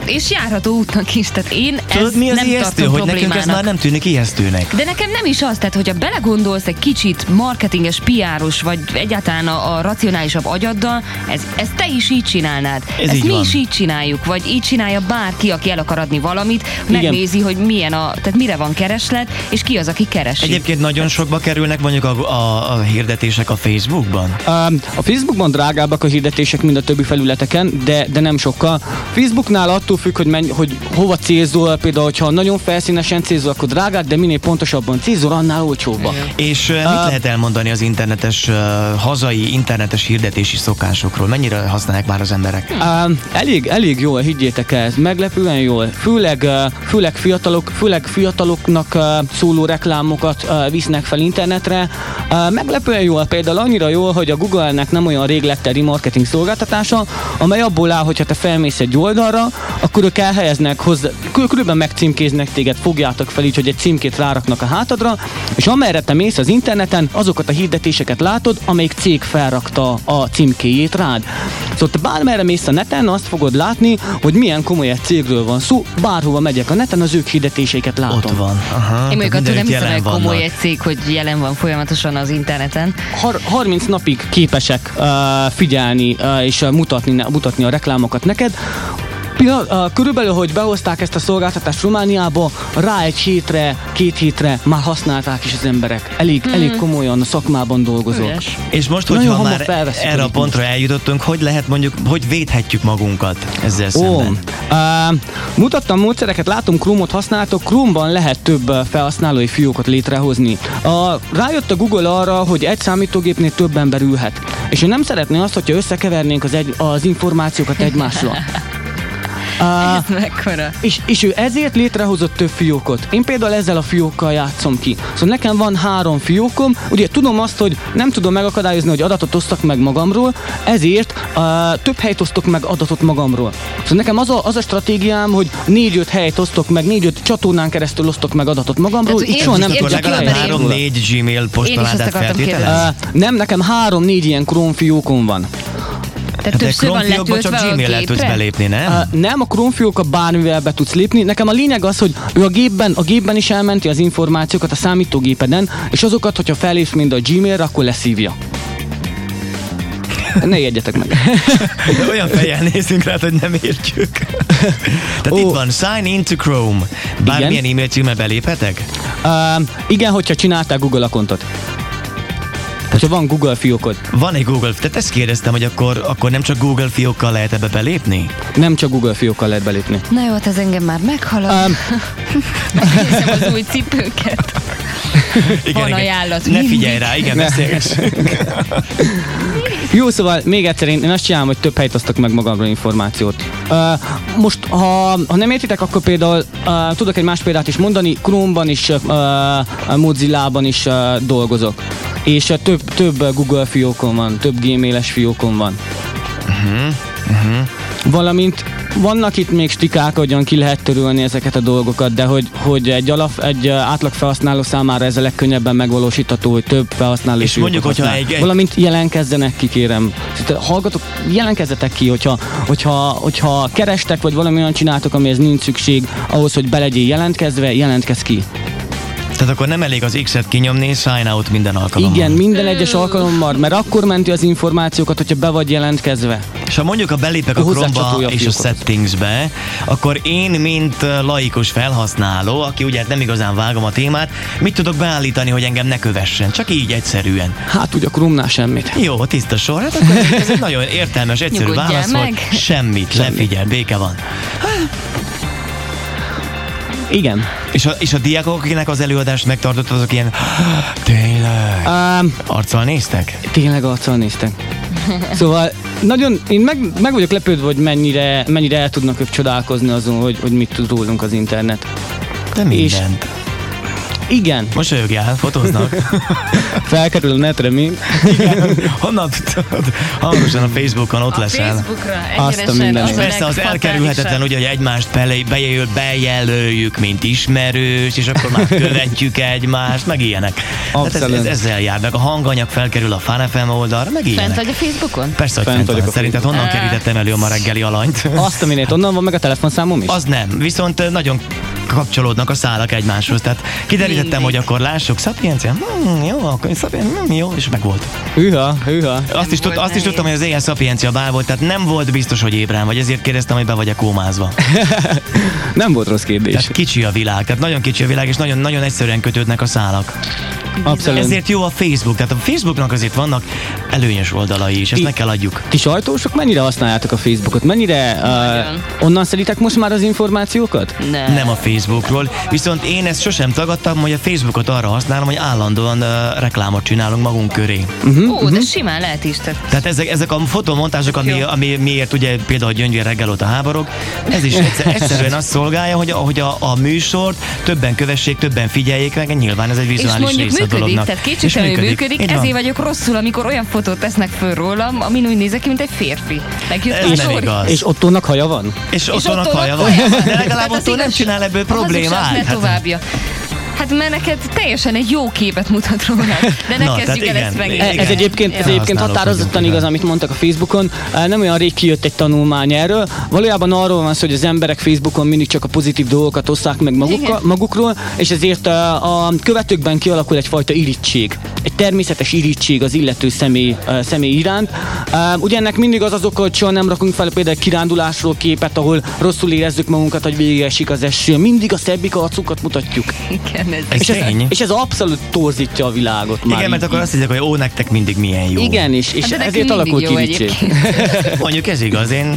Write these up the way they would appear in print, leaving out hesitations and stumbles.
és járható útnak is. Tehát én Tudod, mi az nem ijesztő, tartom hogy nekünk ez már nem tűnik ijesztőnek. De nekem nem is az, tehát hogyha belegondolsz egy kicsit marketinges, PR-os, vagy egyáltalán a racionálisabb agyaddal, ezt te is így csinálnád. Ezt mi is így csináljuk, vagy így csinálja bárki, aki el akar adni valamit, megnézi, hogy milyen tehát mire van kereslet, és ki az, aki keresi. Egyébként nagyon sokba kerülnek mondjuk a hirdetések a Facebookban? A Facebookban drágábbak a hirdetések, mint a többi felületeken, de nem sokkal. Facebooknál attól függ, hogy hova célzol, például, hogyha nagyon felszínesen célzol, akkor drágább, de minél pontosabban célzol, annál olcsóbban. És mit lehet elmondani az hazai internetes hirdetési szokásokról? Mennyire használják már az emberek? Elég jól, higgyétek el, meglepően jól. Főleg fiataloknak szóló reklámokat visznek fel internetre. Meglepően jól, például annyira jól, hogy a Google-nek nem olyan rég lett egy marketing szolgáltatása, amely abból áll, hogyha te felmész egy oldalra, akkor ők elhelyeznek hozzá, körülbelül megcímkéznek téged, fogjátok fel így, hogy egy címkét ráraknak a hátadra, és amerre te mész az interneten, azokat a hirdetéseket látod, amelyik cég felrakta a címkéjét rád. Szóval te bármerre mész a neten, azt fogod látni, hogy milyen komoly egy cégről van szó, bárhova megyek a neten, az ők hirdetéseiket látom. Ott van. Aha, én mondjuk attól nem hiszem, hogy komoly egy cég, hogy jelen van folyamatosan az interneten. 30 napig képesek figyelni és mutatni a reklámokat neked. Körülbelül, hogy behozták ezt a szolgáltatást Romániába, rá egy hétre, 2 hétre már használták is az emberek. Elég komolyan a szakmában dolgozók. És most, hogyha már erre a pontra eljutottunk, hogy lehet mondjuk, hogy védhetjük magunkat ezzel szemben? Mutattam módszereket, látom, Chrome-ot használtok, Chrome-ban lehet több felhasználói fiókot létrehozni. Rájött a Google arra, hogy egy számítógépnél több ember ülhet. És ő nem szeretné azt, hogyha összekevernénk az információkat egymásra. Ez mekkora. És ő ezért létrehozott több fiókot. Én például ezzel a fiókkal játszom ki. Szóval nekem van 3 fiókom, ugye tudom azt, hogy nem tudom megakadályozni, hogy adatot osztak meg magamról, ezért több helyt osztok meg adatot magamról. Szóval nekem az a stratégiám, hogy 4-5 helyt osztok meg, 4-5 csatornán keresztül osztok meg adatot magamról, így soha nem tudok legalább 3-4 Gmail postaládát feltételez? Nem, nekem 3-4 ilyen Chrome fiókom van. Tehát többször van letöltve csak Gmail-el tudsz belépni, nem? Nem, a Chrome fióka bármivel be tudsz lépni. Nekem a lényeg az, hogy ő a gépben is elmenti az információkat a számítógépeden, és azokat, hogyha fellépsz mind a Gmailre, akkor leszívja. Ne jegyetek meg. Olyan fejjel nézünk rá, hogy nem értjük. Tehát itt van, sign into Chrome. Bármilyen e-mail címmel beléphetek? Igen, hogyha csináltál Google accountot. Hogyha van Google fiókod. Van egy Google, tehát ezt kérdeztem, hogy akkor nem csak Google fiókkal lehet ebbe belépni? Nem csak Google fiókkal lehet belépni. Na jó, hát ez engem már meghalad. Megnézem az új cipőket. Van ajánlat. Ne figyelj rá, igen, beszélgessünk. Jó, szóval még egyszer én azt csinálom, hogy több helyt osztok meg magamról információt. Most, ha nem értitek, akkor például tudok egy más példát is mondani, Chrome-ban is, Mozilla-ban is dolgozok. És több Google fiókon van, több Gmail-es fiókon van. Valamint vannak itt még stikák, hogyan ki lehet törölni ezeket a dolgokat, de hogy egy átlag felhasználó számára ez a legkönnyebben megvalósítható, hogy több felhasználó és mondjuk, hogyha valamint jelentkezzenek ki, kérem. Hallgatok, jelentkezzetek ki, hogyha kerestek, vagy valami olyan csináltok, amihez nincs szükség ahhoz, hogy be legyél jelentkezve, jelentkezz ki. Tehát akkor nem elég az X-et kinyomni, sign out minden alkalommal. Igen, minden egyes alkalommal, mert akkor menti az információkat, hogyha be vagy jelentkezve. És ha mondjuk belépek a Chrome-ba és a settingsbe, akkor én, mint laikus felhasználó, aki ugye nem igazán vágom a témát, mit tudok beállítani, hogy engem ne kövessen? Csak így egyszerűen. Hát ugye a Chrome-nál semmit. Jó, tiszta sor. Hát akkor ez egy nagyon értelmes, egyszerű válasz volt. Semmit, lefigyel, béke van. Igen. És a diákok, akinek az előadást megtartott, azok ilyen tényleg arccal néztek? Tényleg arccal néztek. Szóval nagyon, én meg vagyok lepődve, hogy mennyire el tudnak ők csodálkozni azon, hogy mit tud rólunk az internet. De mindent. Igen. Mosolyogjál, fotóznak. Felkerül a netre, mi? Igen. Honnan tudod? Hangosan a Facebookon ott leszel. Facebookra egyenesen. És persze az elkerülhetetlen, ugye, hogy egymást bejelöljük, mint ismerős, és akkor már követjük egymást, meg ilyenek. Hát ezzel jár, meg a hanganyag felkerül a Fun FM oldalra, meg ilyenek. Fent vagy a Facebookon? Persze, hogy fent vagy. Szerinted honnan kerítettem elő a ma reggeli alanyt? Azt a minét, onnan van meg a telefonszámom is? Az nem, viszont nagyon kapcsolódnak a szálak egymáshoz. Tehát kiderítettem, hogy akkor lássuk, Szapiencia, jó, akkor Szapiencia, jó, és meg volt. Hűha. Azt is tudtam, hogy az éjjel Szapiencia bál volt, tehát nem volt biztos, hogy ébren vagy, ezért kérdeztem, hogy be vagy-e kómázva. Nem volt rossz kérdés. Tehát kicsi a világ, tehát nagyon kicsi a világ, és nagyon egyszerűen kötődnek a szálak. Abszolút. Ezért jó a Facebook, tehát a Facebooknak azért vannak előnyös oldalai is, ezt meg kell adjuk. Ti sajtósok mennyire használjátok a Facebookot? Mennyire onnan szeditek most már az információkat? Nem a Facebookról, viszont én ezt sosem tagadtam, hogy a Facebookot arra használom, hogy állandóan reklámot csinálunk magunk köré. De simán lehet is. Tehát ezek a fotomontázsok, ami miért ugye például Gyöngyvér reggel óta háborog, ez is egyszerűen azt szolgálja, hogy a műsort többen kövessék, többen figyeljék meg, nyilván ez egy vizuális része a dolognak. Tehát kétségtelenül működik, ezért vagyok rosszul, amikor olyan fotót tesznek föl rólam, amin úgy nézek ki, mint egy férfi. Ez nem igaz. És Ottónak haja van? És Ottónak haja van? De legalább Ottó nem csinál ebből problémát. Hát mert neked teljesen egy jó képet mutat róla, de ne kezdjük el ezt meg. Ez egyébként határozottan igaz, amit mondtak a Facebookon. Nem olyan rég kijött egy tanulmány erről. Valójában arról van szó, hogy az emberek Facebookon mindig csak a pozitív dolgokat osszák meg magukról, és ezért a követőkben kialakul egyfajta irigység. Egy természetes irigység az illető személy iránt. Ugye ennek mindig az oka, hogy soha nem rakunk fel például kirándulásról képet, ahol rosszul érezzük magunkat, hogy végigesik az eső. Mindig a szebbik arcukat mutatjuk. És ez abszolút torzítja a világot már. Igen, mert akkor azt hiszek, hogy nektek mindig milyen jó. Igen, és ezért alakult irigység. Mondjuk ez igaz, én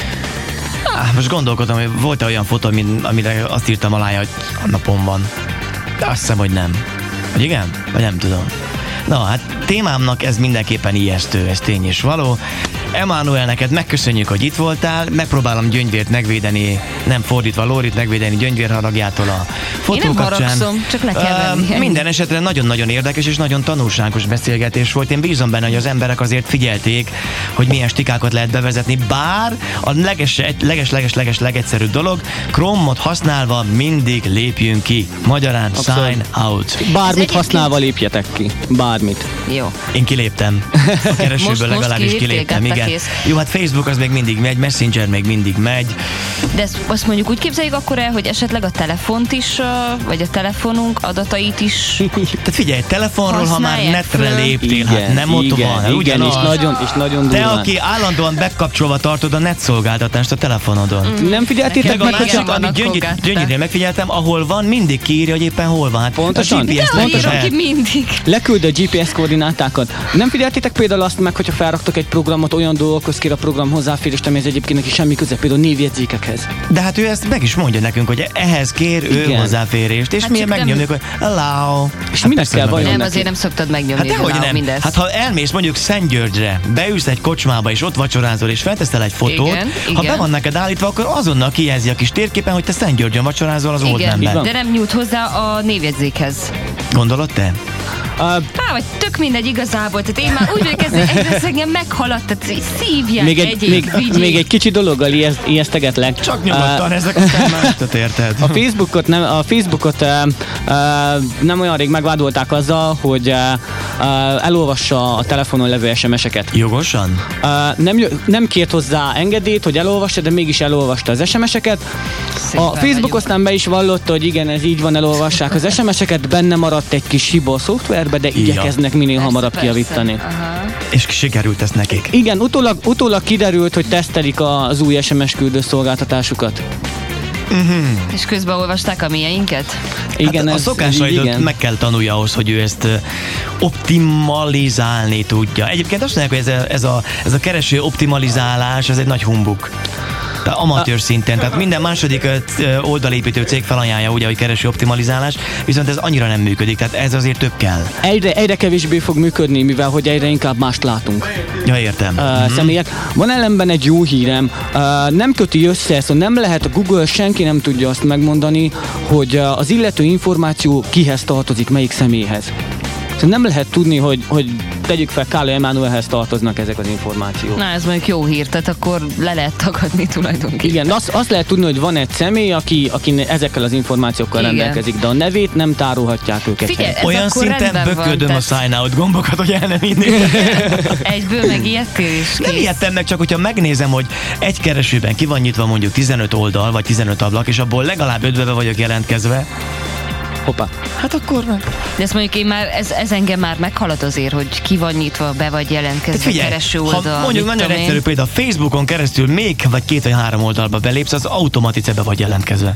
most gondolkodom, hogy volt-e olyan fotó, amire azt írtam alá, hogy a napon van. De azt hiszem, hogy nem. Vagy igen? Vagy nem tudom. Na, hát témámnak ez mindenképpen ijesztő, ez tény és való. Emmanuel, neked megköszönjük, hogy itt voltál, megpróbálom Gyöngyvért megvédeni, nem fordítva Lórit megvédeni Gyöngyvér haragjától a fotó kapcsán. Én nem haragszom, csak le kell venni. Minden esetre nagyon-nagyon érdekes és nagyon tanulságos beszélgetés volt. Én bízom benne, hogy az emberek azért figyelték, hogy milyen stikákat lehet bevezetni, bár a leges legegyszerűbb dolog, Chrome-ot használva mindig lépjünk ki. Magyarán sign out. Bármit használva lépjetek ki. Bármit. Jó. Én kiléptem. A keresőből legalábbis kiléptem, igen. Jó, hát Facebook az még mindig megy, Messenger még mindig megy. De azt mondjuk úgy képzeljük akkor el, hogy esetleg a telefont is, vagy a telefonunk adatait is. Tehát figyelj, telefonról, ha már netre léptél, igen, hát nem ott van. Igen, és nagyon te, aki állandóan bekapcsolva tartod a netszolgáltatást a telefonodon. Nem figyeltétek meg, hogy amit Gyöngyűnél megfigyeltem, ahol van, mindig kiírja, hogy éppen hol van. Hát pontosan. Mindig. Leküld a GPS koordinátákat. Nem figyeltétek például azt meg, hogyha felraktok egy programot, olyan dolgokhoz kér a program hozzáférést, ami ez egyébként neki semmi köze, például névjegyzékekhez. De hát ő ezt meg is mondja nekünk, hogy ehhez kér ő hozzáférést, és hát mi megnyomjuk, hogy allow. És minek kell vajon? Nem, azért nem szoktad megnyomni. Hát dehogy nem. Mindezt. Hát ha elmész mondjuk Szentgyörgyre, beülsz egy kocsmába, és ott vacsorázol, és felteszel egy fotót, igen. Ha be van neked állítva, akkor azonnal kijelzi a kis térképen, hogy te Szentgyörgyön vacsorázol az Oldmanben. De nem nyújt hozzá a névjegyzékhez. Gondolod te? Vagy tök mindegy igazából, tehát én már úgy vagyok, ez engem meghaladt, tehát szívják még egy kicsi dologgal ijesztegetlek. Csak nyugodtan, ezek aztán mást érted. A Facebookot nem olyan rég megvádolták azzal, hogy elolvassa a telefonon levő SMS-eket. Jogosan? Nem kért hozzá engedélyt, hogy elolvassa, de mégis elolvasta az SMS-eket. A Facebook aztán be is vallotta, hogy igen, ez így van, elolvassák az SMS-eket, benne maradt egy kis hiba a szoftverbe, de igyekeznek minél hamarabb kijavítani. És sikerült ezt nekik? Igen, utólag kiderült, hogy tesztelik az új SMS küldő szolgáltatásukat. És közben olvasták a mieinket? Igen, hát a szokásait meg kell tanulja ahhoz, hogy ő ezt optimalizálni tudja. Egyébként azt mondják, hogy ez a kereső optimalizálás, ez egy nagy humbuk. Tehát amatőr szinten. Tehát minden második oldalépítő cég felajánlja ugye, hogy kereső optimalizálás, viszont ez annyira nem működik, tehát ez azért több kell. Egyre kevésbé fog működni, mivel hogy egyre inkább mást látunk. Ja, értem. Személyek. Van ellenben egy jó hírem, nem köti össze, szóval nem lehet a Google, senki nem tudja azt megmondani, hogy az illető információ kihez tartozik, melyik személyhez. Szóval nem lehet tudni, hogy tegyük fel, Kállai Emánuelhez tartoznak ezek az információk. Na, ez mondjuk jó hír, tehát akkor le lehet tagadni tulajdonképpen. Igen, azt lehet tudni, hogy van egy személy, aki ezekkel az információkkal rendelkezik, de a nevét nem tárolhatják őket. Figyelj, olyan szinten böködöm a sign out gombokat, hogy el nem hinnék. Egyből megijedtél is. Nem ijedtem meg, csak hogyha megnézem, hogy egy keresőben ki van nyitva mondjuk 15 oldal, vagy 15 ablak, és abból legalább 5-be vagyok jelentkezve. Hoppá. Hát akkor meg. De ezt mondjuk én már, ez engem már meghalad azért, hogy ki van nyitva, be vagy jelentkezve kereső oldal. Ha mondjuk nagyon egyszerű például Facebookon keresztül még vagy 2 vagy 3 oldalba belépsz, az automatice be vagy jelentkezve.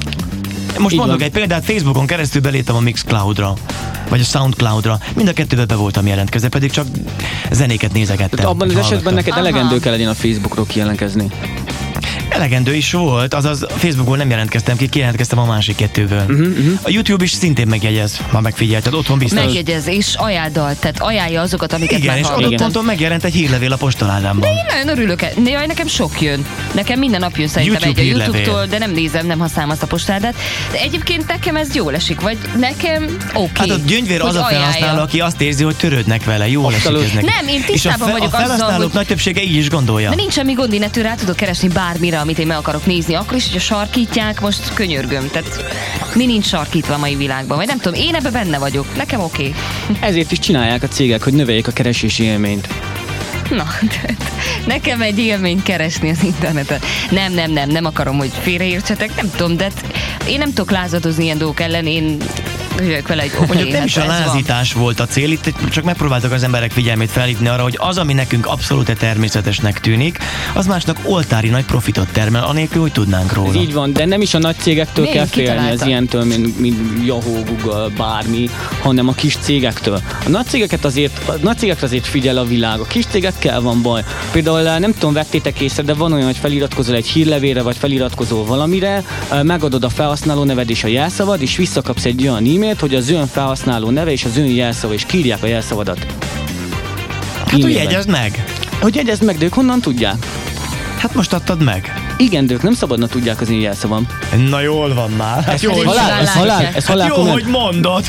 Most így mondok van. Egy példát, Facebookon keresztül beléptem a Mixcloudra, vagy a Soundcloudra. Mind a kettőbe be voltam jelentkezve, pedig csak zenéket nézegettem. Tehát abban az esetben neked elegendő kell legyen a Facebookról kijelentkezni. Elegendő is volt, azaz Facebookból nem jelentkeztem ki, kijelentkeztem a másik kettőből. A YouTube is szintén megjegyez, ha megfigyelted, otthon biztos. Megjegyez, és tehát ajánlja azokat, amiket igen, meghallottam. Igen, és adott ponton megjelent egy hírlevél a postaládámban. De én nagyon örülök. Jaj, nekem sok jön. Nekem minden nap jön szerintem YouTube egy a YouTube-tól, de nem nézem, nem használom azt a postáládát. De egyébként nekem ez jól esik, vagy nekem oké. Hát a gyöngyvér az a felhasználó, aki azt érzi, hogy törődnek vele, jól esik ez neki. Nem, én tisztában vagyok azzal, hogy... a felhasználók nagy többsége így is gondolja. De nincs semmi gond, én ettől rá tudok keresni bármire, amit én meg akarok nézni, akkor is, hogyha sarkítják, most könyörgöm. Tehát mi nincs sarkítva a mai világban, vagy nem tudom, én ebben benne vagyok, nekem oké. Ezért is csinálják a cégek, hogy növeljék a keresési élményt. Na, nekem egy élményt keresni az interneten. Nem akarom, hogy félreértsetek, nem tudom, de én nem tudok lázadozni ilyen dolgok ellen, én vele egy mondjuk nem is a lázítás volt a cél, itt csak megpróbáltak az emberek figyelmét felhívni arra, hogy az, ami nekünk abszolút természetesnek tűnik, az másnak oltári nagy profitot termel, anélkül, hogy tudnánk róla. Ez így van, de nem is a nagy cégektől kell félni, ez ilyentől, mint Yahoo, Google, bármi, hanem a kis cégektől. A nagy cégekre azért figyel a világ, a kis cégekkel van baj. Például nem tudom, vettétek észre, de van olyan, hogy feliratkozol egy hírlevélre, vagy feliratkozol valamire, megadod a felhasználó neved és a jelszavad, és visszakapsz egy olyan e-mailt, hogy az ön felhasználó neve és az ön jelszava, és kírják a jelszavadat. Hát, hogy jegyezd meg. Hogy jegyezd meg, de ők honnan tudják? Hát most adtad meg. Igen, de ők nem szabadna tudják az én jelszavam. Na jól van már. Hát jó, jó, hogy mondod.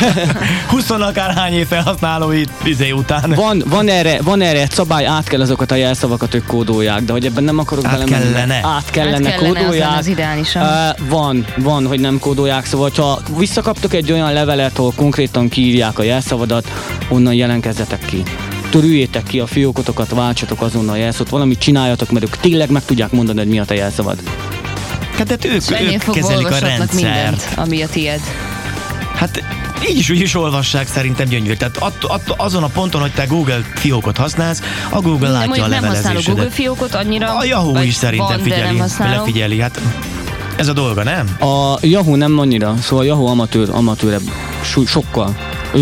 20 akárhány év felhasználói után. Van erre egy szabály, át kell azokat a jelszavakat, ők kódolják, de hogy ebben nem akarok belemenni. Át kellene kódolják. Az ideálisan. Van, hogy nem kódolják, szóval ha visszakaptok egy olyan levelet, ahol konkrétan kiírják a jelszavadat, onnan jelentkezzetek ki. Törüljétek ki a fiókotokat, váltsatok azonnal jelszót, valamit csináljatok, mert ők tényleg meg tudják mondani, hogy mi a te jelszavad. Hát ők kezelik a rendszert. Mindent, ami a tied. Hát így is olvassák szerintem gyöngyvér. Tehát azon a ponton, hogy te Google fiókot használsz, a Google látja a levelezésedet. Nem használok Google fiókot annyira. A Yahoo is szerintem lefigyeli. Hát ez a dolga, nem? A Yahoo nem annyira, szóval a Yahoo amatőrebb, sokkal.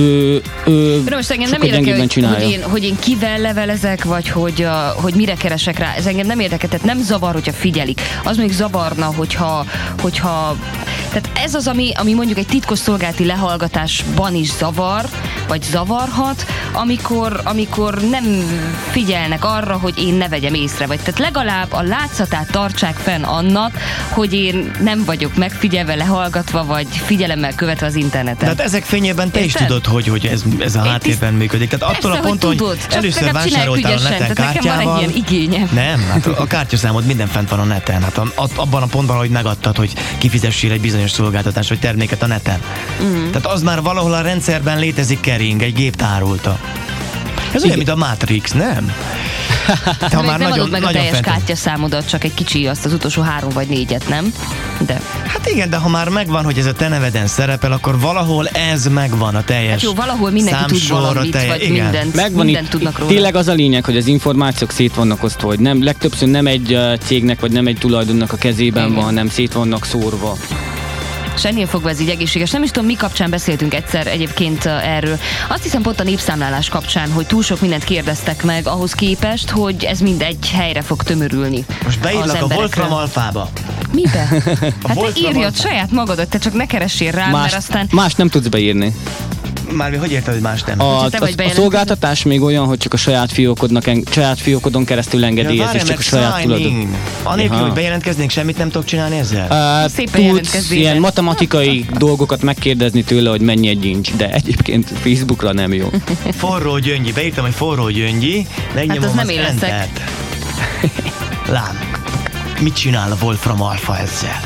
De most engem nem érdekel, hogy én kivel levelezek, vagy hogy mire keresek rá. Ez engem nem érdekel, tehát nem zavar, hogyha figyelik. Az még zavarna, hogyha tehát ez az, ami mondjuk egy titkosszolgálati lehallgatásban is zavar, vagy zavarhat, amikor nem figyelnek arra, hogy én ne vegyem észre, vagy tehát legalább a látszatát tartsák fenn annak, hogy én nem vagyok megfigyelve, lehallgatva, vagy figyelemmel követve az interneten. Tehát ezek fényében te is tudod, hogy ez a háttérben működik. Tehát attól a ponton, hogy először vásároltál a neten kártyával. Nekem van egy ilyen igényem. Nem, hát a kártyaszámod minden fent van a neten. Hát abban a pontban, hogy megadtad, hogy kifizessél egy bizonyos szolgáltatást vagy terméket a neten. Tehát az már valahol a rendszerben létezik, kering, egy gép tárolta. Ez olyan, mint a Matrix, nem? Te már nem adod meg a teljes kártyaszámodat, csak egy kicsi, azt az utolsó 3 vagy 4-et, nem? De. Hát igen, de ha már megvan, hogy ez a te neveden szerepel, akkor valahol ez megvan a teljes hát jó, valahol mindenki tud valamit, vagy mindent tudnak róla. Tényleg az a lényeg, hogy az információk szét vannak osztva, hogy legtöbbször nem egy cégnek, vagy nem egy tulajdonnak a kezében van, hanem szét vannak szórva. És ennél fogva ez így egészséges. Nem is tudom, mi kapcsán beszéltünk egyszer egyébként erről. Azt hiszem pont a népszámlálás kapcsán, hogy túl sok mindent kérdeztek meg ahhoz képest, hogy ez mind egy helyre fog tömörülni. Most beírlak a Wolfram Alphába. Mibe? Hát te írjad saját magadat, te csak ne keressél rám, mert aztán... Más nem tudsz beírni. Már hogy érted, hogy más nem? A szolgáltatás még olyan, hogy csak a saját fiókodon keresztül engedélyez, és csak a saját tudatod. Anélkül, hogy bejelentkeznénk, semmit nem tudok csinálni ezzel? Tudsz ilyen matematikai dolgokat megkérdezni tőle, hogy mennyi egy inch, de egyébként Facebookra nem jó. Forró Gyöngyi, beírtam, hogy Forró Gyöngyi, megnyomom hát az nem Entert. Lám, mit csinál a Wolfram Alpha ezzel?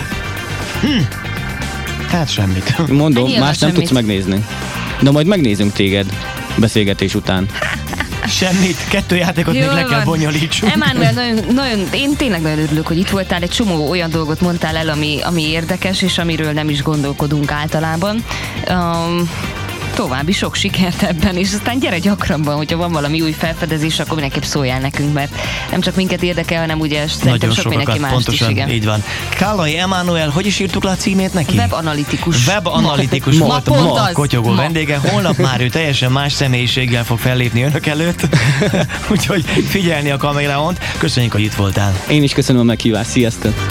Hát semmit. Mondom, más nem tudsz megnézni. De majd megnézünk téged beszélgetés után. Semmit, 2 játékot még le kell bonyolítsunk. Emmanuel, én tényleg nagyon örülök, hogy itt voltál, egy csomó olyan dolgot mondtál el, ami érdekes, és amiről nem is gondolkodunk általában. További sok sikert ebben, és aztán gyere gyakrabban, hogyha van valami új felfedezés, akkor mindenképp szóljál nekünk, mert nem csak minket érdekel, hanem ugye szerintem sok mindenki mást pontosan, is, igen. Így van. Kállai Emmanuel, hogy is írtuk le a címét neki? Webanalitikus. Webanalitikus volt ma kotyogó ma. vendége. Holnap már ő teljesen más személyiséggel fog fellépni önök előtt. Úgyhogy figyelni a kameront. Köszönjük, hogy itt voltál. Én is köszönöm a meghívást. Sziasztok!